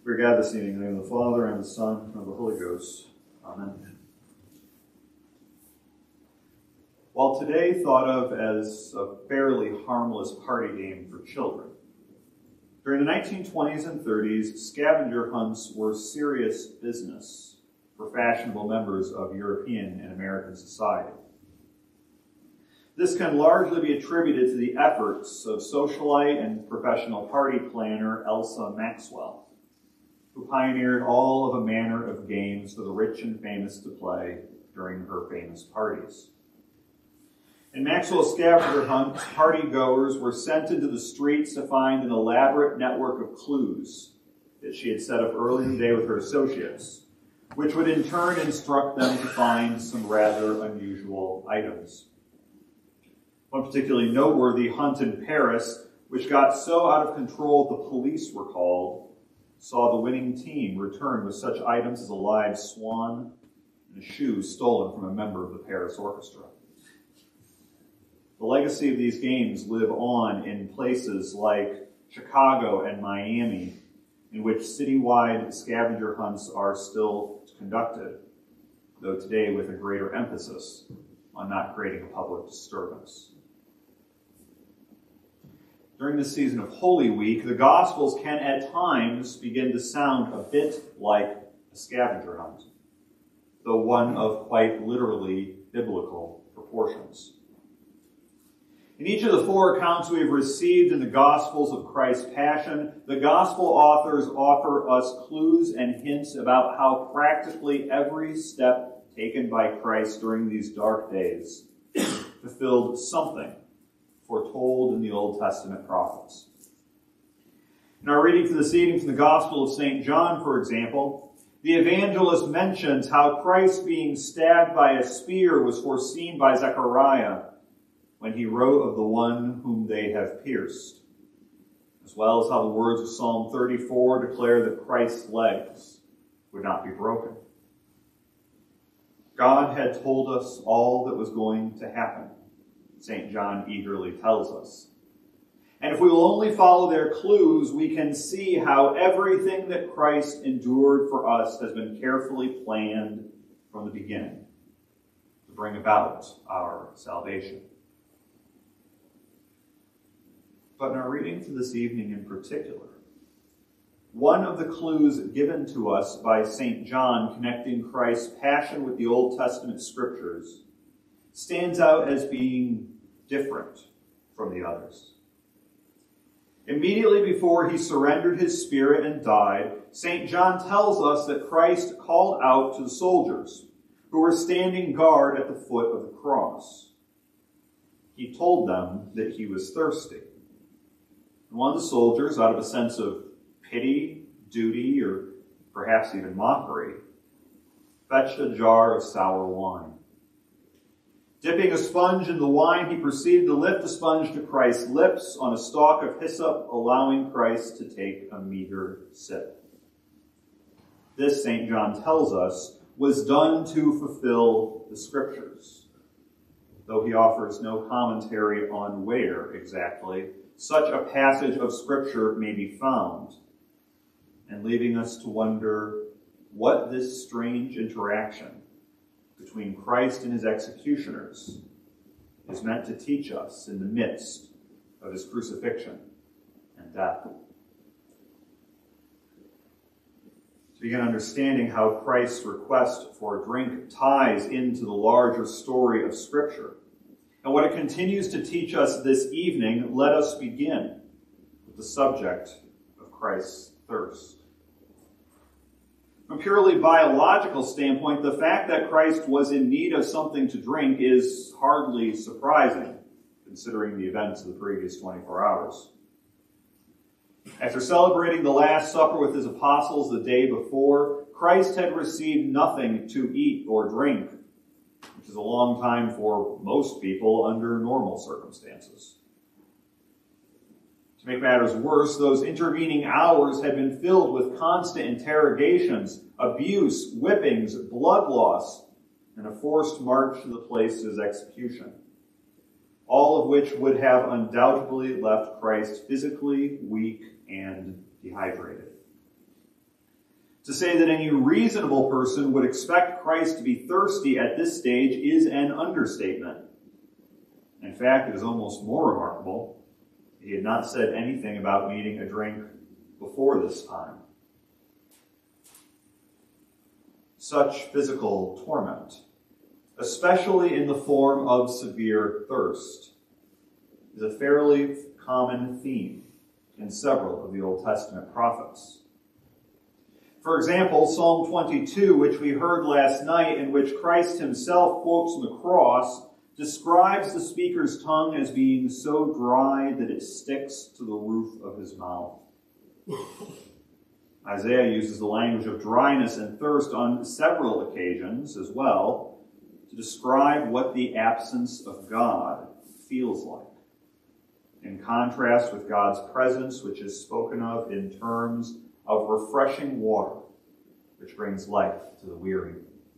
We're gathered this evening in the name of the Father, and the Son, and of the Holy Ghost. Amen. While today thought of as a fairly harmless party game for children, during the 1920s and 30s, scavenger hunts were serious business for fashionable members of European and American society. This can largely be attributed to the efforts of socialite and professional party planner Elsa Maxwell, who pioneered all of a manner of games for the rich and famous to play during her famous parties. In Maxwell's scavenger hunt, party-goers were sent into the streets to find an elaborate network of clues that she had set up early in the day with her associates, which would in turn instruct them to find some rather unusual items. One particularly noteworthy hunt in Paris, which got so out of control the police were called, saw the winning team return with such items as a live swan and a shoe stolen from a member of the Paris Orchestra. The legacy of these games live on in places like Chicago and Miami, in which citywide scavenger hunts are still conducted, though today with a greater emphasis on not creating a public disturbance. During this season of Holy Week, the Gospels can at times begin to sound a bit like a scavenger hunt, though one of quite literally biblical proportions. In each of the four accounts we have received in the Gospels of Christ's Passion, the Gospel authors offer us clues and hints about how practically every step taken by Christ during these dark days fulfilled something foretold in the Old Testament prophets. In our reading for this evening from the Gospel of St. John, for example, the evangelist mentions how Christ being stabbed by a spear was foreseen by Zechariah when he wrote of the one whom they have pierced, as well as how the words of Psalm 34 declare that Christ's legs would not be broken. God had told us all that was going to happen, St. John eagerly tells us. And if we will only follow their clues, we can see how everything that Christ endured for us has been carefully planned from the beginning to bring about our salvation. But in our reading for this evening in particular, one of the clues given to us by St. John connecting Christ's passion with the Old Testament scriptures stands out as being different from the others. Immediately before he surrendered his spirit and died, St. John tells us that Christ called out to the soldiers who were standing guard at the foot of the cross. He told them that he was thirsty. And one of the soldiers, out of a sense of pity, duty, or perhaps even mockery, fetched a jar of sour wine. Dipping a sponge in the wine, he proceeded to lift the sponge to Christ's lips on a stalk of hyssop, allowing Christ to take a meager sip. This, St. John tells us, was done to fulfill the Scriptures, though he offers no commentary on where exactly such a passage of Scripture may be found, and leaving us to wonder what this strange interaction between Christ and his executioners is meant to teach us in the midst of his crucifixion and death. To begin understanding how Christ's request for a drink ties into the larger story of Scripture, and what it continues to teach us this evening, let us begin with the subject of Christ's thirst. From a purely biological standpoint, the fact that Christ was in need of something to drink is hardly surprising, considering the events of the previous 24 hours. After celebrating the Last Supper with his apostles the day before, Christ had received nothing to eat or drink, which is a long time for most people under normal circumstances. To make matters worse, those intervening hours had been filled with constant interrogations, abuse, whippings, blood loss, and a forced march to the place of his execution, all of which would have undoubtedly left Christ physically weak and dehydrated. To say that any reasonable person would expect Christ to be thirsty at this stage is an understatement. In fact, it is almost more remarkable that he had not said anything about needing a drink before this time. Such physical torment, especially in the form of severe thirst, is a fairly common theme in several of the Old Testament prophets. For example, Psalm 22, which we heard last night, in which Christ himself quotes from the cross, describes the speaker's tongue as being so dry that it sticks to the roof of his mouth. Isaiah uses the language of dryness and thirst on several occasions as well to describe what the absence of God feels like, in contrast with God's presence, which is spoken of in terms of refreshing water, which brings life to the weary.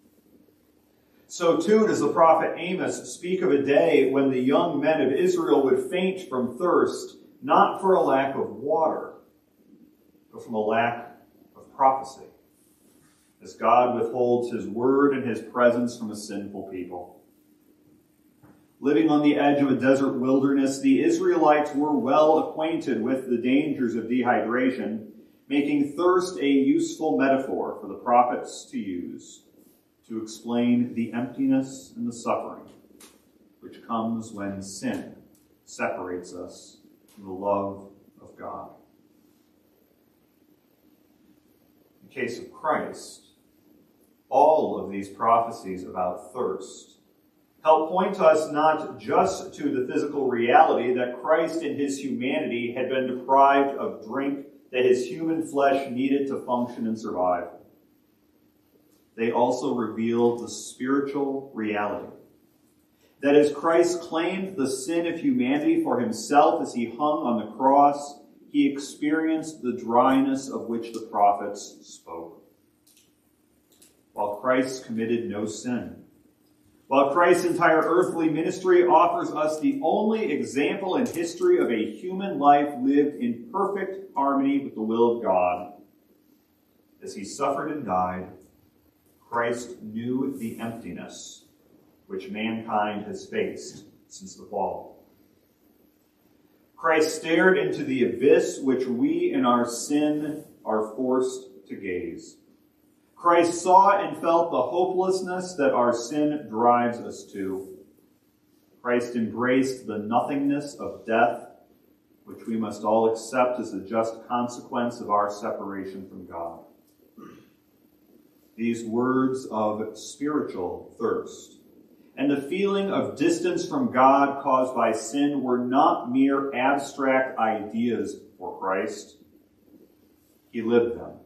So too does the prophet Amos speak of a day when the young men of Israel would faint from thirst, not for a lack of water, but from a lack of prophecy, as God withholds his word and his presence from a sinful people. Living on the edge of a desert wilderness, the Israelites were well acquainted with the dangers of dehydration, making thirst a useful metaphor for the prophets to use to explain the emptiness and the suffering which comes when sin separates us from the love of God. In the case of Christ, all of these prophecies about thirst help point us not just to the physical reality that Christ in his humanity had been deprived of drink that his human flesh needed to function and survive. They also reveal the spiritual reality that as Christ claimed the sin of humanity for himself as he hung on the cross, he experienced the dryness of which the prophets spoke. While Christ committed no sin, while Christ's entire earthly ministry offers us the only example in history of a human life lived in perfect harmony with the will of God, as he suffered and died, Christ knew the emptiness which mankind has faced since the fall. Christ stared into the abyss which we in our sin are forced to gaze. Christ saw and felt the hopelessness that our sin drives us to. Christ embraced the nothingness of death, which we must all accept as the just consequence of our separation from God. These words of spiritual thirst and the feeling of distance from God caused by sin were not mere abstract ideas for Christ. He lived them.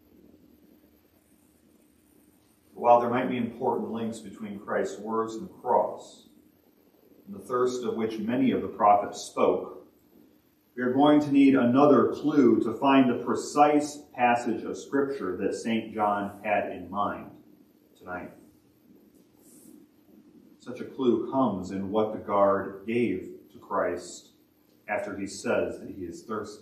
While there might be important links between Christ's words and the cross, and the thirst of which many of the prophets spoke, we are going to need another clue to find the precise passage of Scripture that St. John had in mind tonight. Such a clue comes in what the guard gave to Christ after he says that he is thirsty.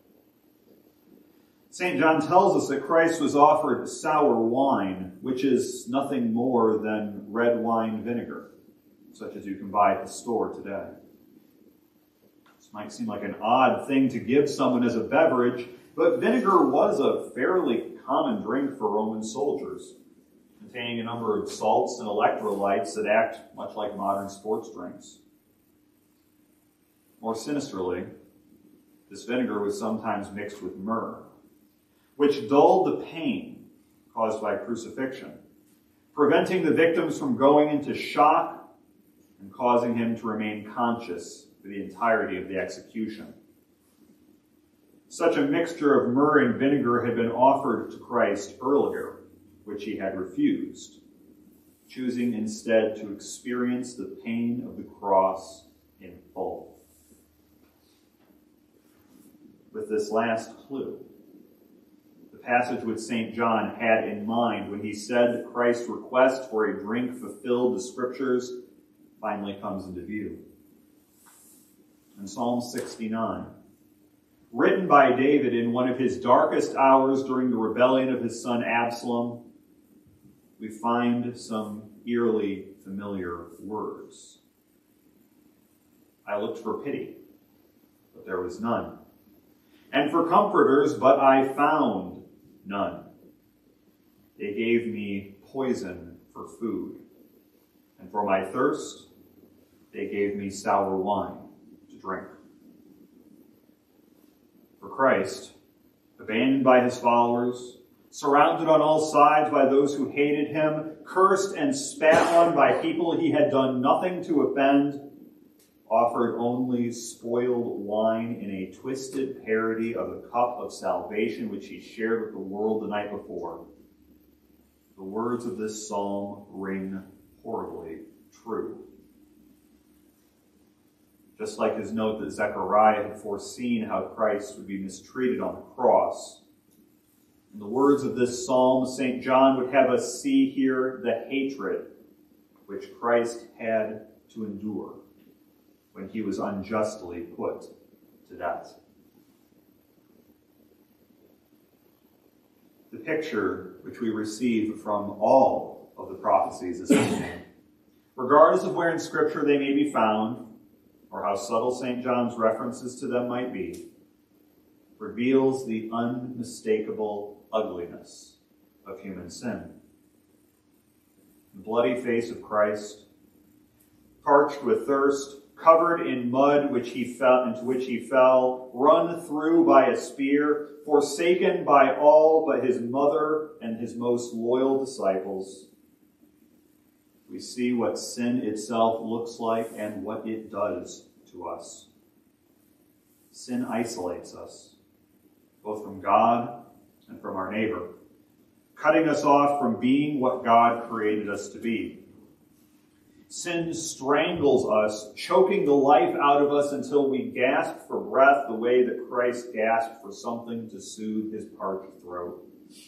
St. John tells us that Christ was offered sour wine, which is nothing more than red wine vinegar, such as you can buy at the store today. This might seem like an odd thing to give someone as a beverage, but vinegar was a fairly common drink for Roman soldiers, containing a number of salts and electrolytes that act much like modern sports drinks. More sinisterly, this vinegar was sometimes mixed with myrrh, which dulled the pain caused by crucifixion, preventing the victims from going into shock and causing him to remain conscious for the entirety of the execution. Such a mixture of myrrh and vinegar had been offered to Christ earlier, which he had refused, choosing instead to experience the pain of the cross in full. With this last clue, passage which St. John had in mind when he said that Christ's request for a drink fulfilled the Scriptures finally comes into view. In Psalm 69, written by David in one of his darkest hours during the rebellion of his son Absalom, we find some eerily familiar words. I looked for pity, but there was none. And for comforters, but I found none. They gave me poison for food, and for my thirst, they gave me sour wine to drink. For Christ, abandoned by his followers, surrounded on all sides by those who hated him, cursed and spat on by people he had done nothing to offend, offered only spoiled wine in a twisted parody of the cup of salvation which he shared with the world the night before. The words of this psalm ring horribly true. Just like his note that Zechariah had foreseen how Christ would be mistreated on the cross, in the words of this psalm, St. John would have us see here the hatred which Christ had to endure when he was unjustly put to death. The picture which we receive from all of the prophecies this evening, regardless of where in Scripture they may be found, or how subtle St. John's references to them might be, reveals the unmistakable ugliness of human sin. The bloody face of Christ, parched with thirst, covered in mud into which he fell, run through by a spear, forsaken by all but his mother and his most loyal disciples. We see what sin itself looks like and what it does to us. Sin isolates us, both from God and from our neighbor, cutting us off from being what God created us to be. Sin strangles us, choking the life out of us until we gasp for breath the way that Christ gasped for something to soothe his parched throat.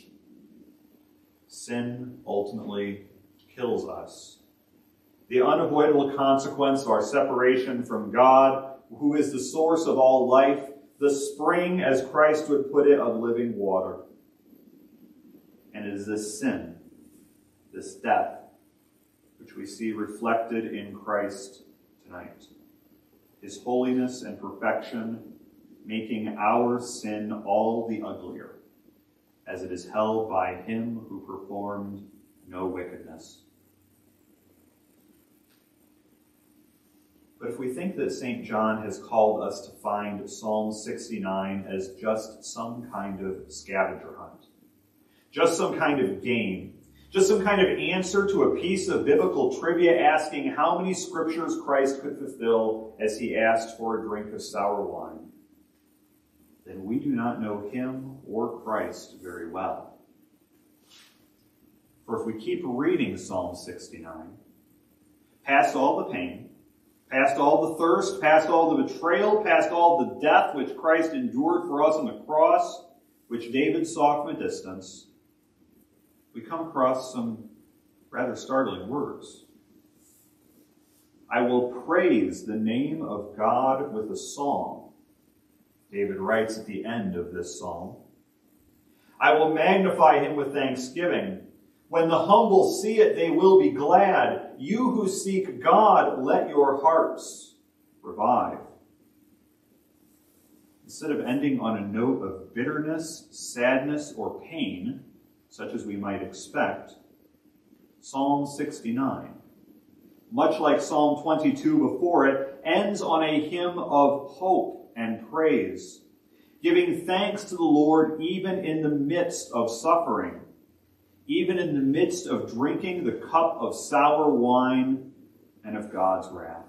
Sin ultimately kills us. The unavoidable consequence of our separation from God, who is the source of all life, the spring, as Christ would put it, of living water. And it is this sin, this death, which we see reflected in Christ tonight. His holiness and perfection making our sin all the uglier, as it is held by him who performed no wickedness. But if we think that St. John has called us to find Psalm 69 as just some kind of scavenger hunt, just some kind of game, just some kind of answer to a piece of biblical trivia asking how many scriptures Christ could fulfill as he asked for a drink of sour wine, then we do not know him or Christ very well. For if we keep reading Psalm 69, past all the pain, past all the thirst, past all the betrayal, past all the death which Christ endured for us on the cross, which David saw from a distance, we come across some rather startling words. I will praise the name of God with a song, David writes at the end of this psalm. I will magnify him with thanksgiving. When the humble see it, they will be glad. You who seek God, let your hearts revive. Instead of ending on a note of bitterness, sadness, or pain, such as we might expect, Psalm 69, much like Psalm 22 before it, ends on a hymn of hope and praise, giving thanks to the Lord even in the midst of suffering, even in the midst of drinking the cup of sour wine and of God's wrath.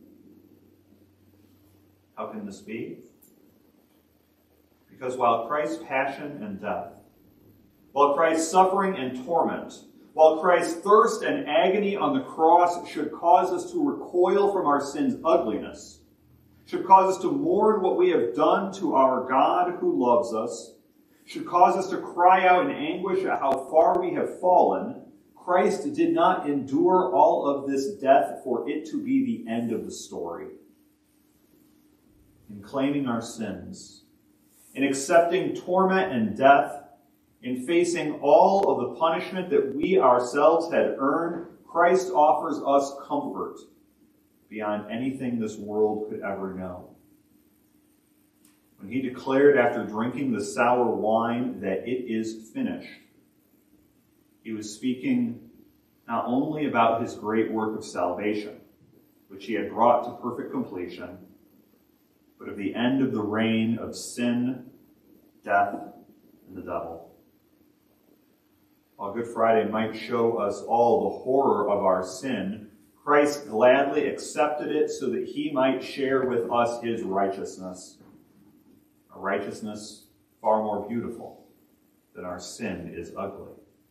How can this be? Because while Christ's passion and death, while Christ's suffering and torment, while Christ's thirst and agony on the cross should cause us to recoil from our sin's ugliness, should cause us to mourn what we have done to our God who loves us, should cause us to cry out in anguish at how far we have fallen, Christ did not endure all of this death for it to be the end of the story. In claiming our sins, in accepting torment and death, in facing all of the punishment that we ourselves had earned, Christ offers us comfort beyond anything this world could ever know. When he declared after drinking the sour wine that it is finished, he was speaking not only about his great work of salvation, which he had brought to perfect completion, but of the end of the reign of sin, death, and the devil. While Good Friday might show us all the horror of our sin, Christ gladly accepted it so that he might share with us his righteousness, a righteousness far more beautiful than our sin is ugly.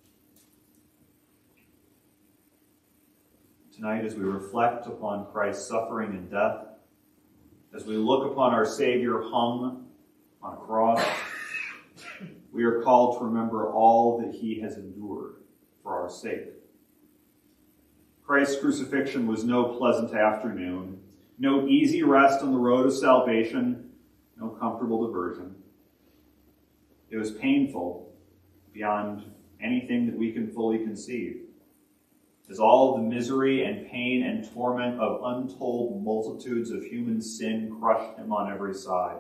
Tonight, as we reflect upon Christ's suffering and death, as we look upon our Savior hung on a cross, we are called to remember all that he has endured for our sake. Christ's crucifixion was no pleasant afternoon, no easy rest on the road of salvation, no comfortable diversion. It was painful beyond anything that we can fully conceive, as all of the misery and pain and torment of untold multitudes of human sin crushed him on every side.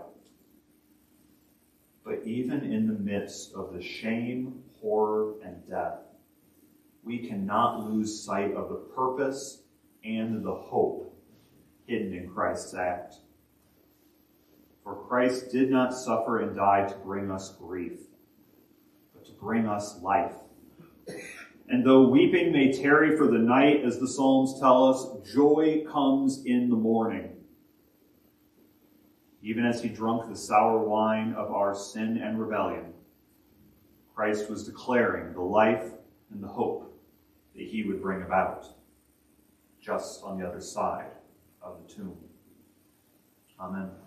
But even in the midst of the shame, horror, and death, we cannot lose sight of the purpose and the hope hidden in Christ's act. For Christ did not suffer and die to bring us grief, but to bring us life. And though weeping may tarry for the night, as the Psalms tell us, joy comes in the morning. Even as he drunk the sour wine of our sin and rebellion, Christ was declaring the life and the hope that he would bring about just on the other side of the tomb. Amen.